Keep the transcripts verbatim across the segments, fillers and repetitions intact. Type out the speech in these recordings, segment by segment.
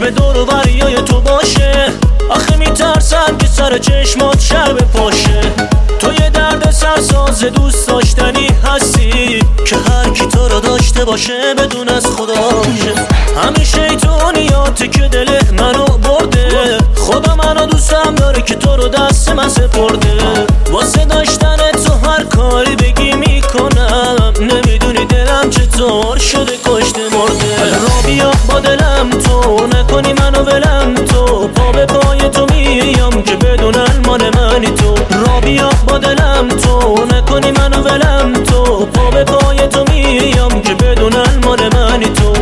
حواسش به دور و بریای تو باشه. آخه میترسم که سر چشمات شر بپاشه. تو یه درد سرساز دوست داشتنی هستی که هر کی تو رو داشته باشه بدون از خداشه. همین شیطونیاتی که دل منو برده، خدا منو دوستم داره که تو رو دست من سپرده. واسه داشتن تو هر کاری بگی میکنم، نمیدونی دلم چطور شده کشته مرده. را بیا با دلم تو، نکنی منو ولم تو، پا به پای تو میام که بدونن مال منی تو. را بیا با دلم تو، نکنی منو ولم تو، پا به پای تو میام که بدونن مال منی تو.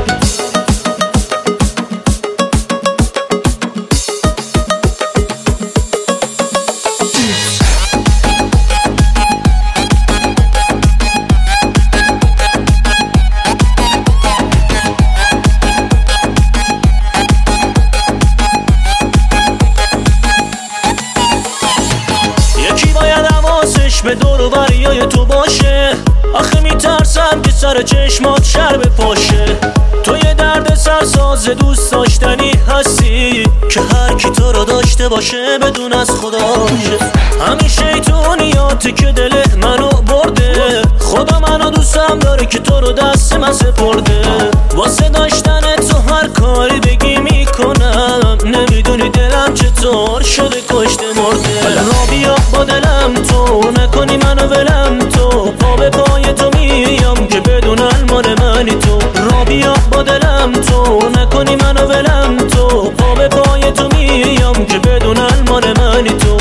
به دور و بریای تو باشه. آخه میترسم که سر چشمات شر بپاشه. تو یه درد سرساز دوست داشتنی هستی که هر کی تو رو داشته باشه بدون از خداشه. همین شیطونیاتی که دل منو برده، خدا منو دوستم داره که تو رو دست من سپرده. واسه داشتن تو هر کاری بگی میکنم، نمیدونی دلم چطور شده کشته مرده. را بیا با دلم تو، نکنی منو ولم تو، پا به پای تو میام که بدونن مال منی تو. را بیا با دلم تو، نکنی منو ولم تو، پا به پای تو میام که بدونن مال منی تو.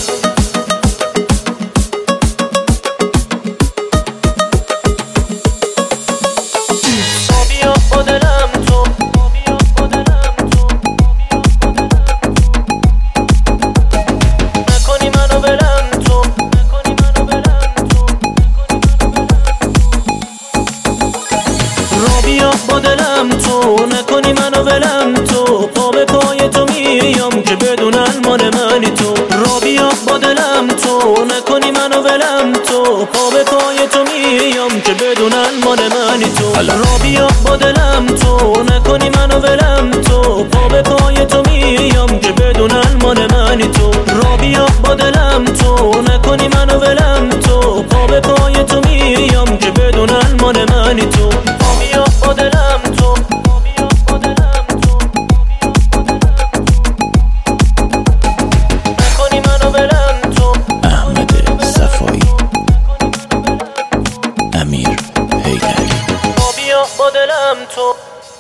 با دلم تو، نکنی منو ولم تو، پا به پای تو میام که بدونن مال منی تو. را بیا با دلم تو، نکنی منو ولم تو، پا به پای تو میام که بدونن مال منی تو. را بیا با دلم تو، نکنی منو ولم تو، پا به پای تو میام که بدونن مال منی تو. را بیا با دلم تو، نکنی منو ولم تو، پا به پای تو میام که بدونن مال منی تو. بیا با دلم تو، بیا با دلم تو، نکنی منو ولم تو. احمد صفایی، امیر حیدری. بیا با دلم تو.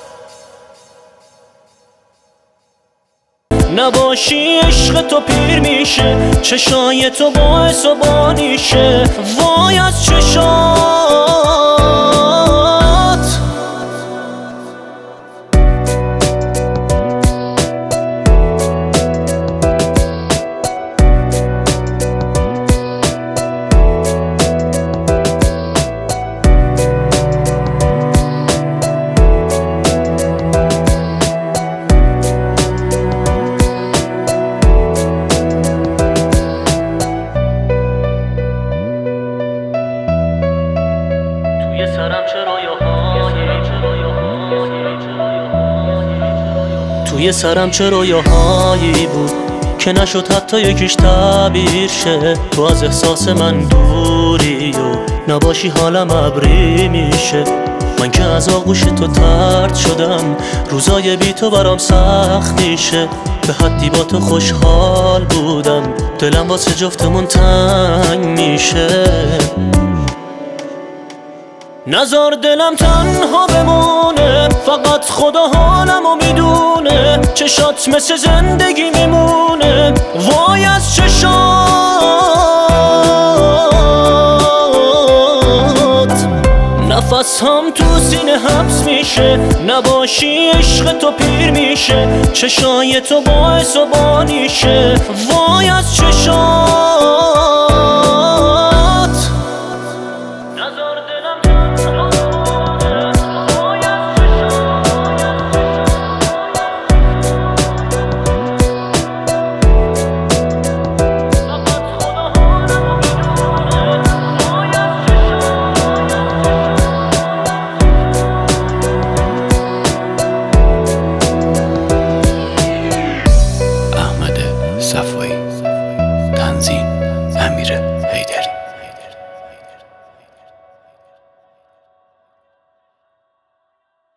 نباشی عشق تو پیر میشه، چشای تو باعث و بانیشه. وای از چشات توی سرم چه رویاهایی بود که نشد حتی یکیش تعبیر شه. تو از احساس من دوری و نباشی حالم ابری میشه. من که از آغوش تو طرد شدم، روزای بی تو برام سخت میشه. به حدی با تو خوشحال بودم، دلم واسه جفتمون تنگ میشه. نزار دلم تنها بمونه، فقط خدا حالمو میدونه. چشات مثل زندگی میمونه، وای از چشات. نفس هم تو سینه حبس میشه، نباشی عشق تو پیر میشه. چشای تو باعث و بانیشه، وای از چشات. امیره.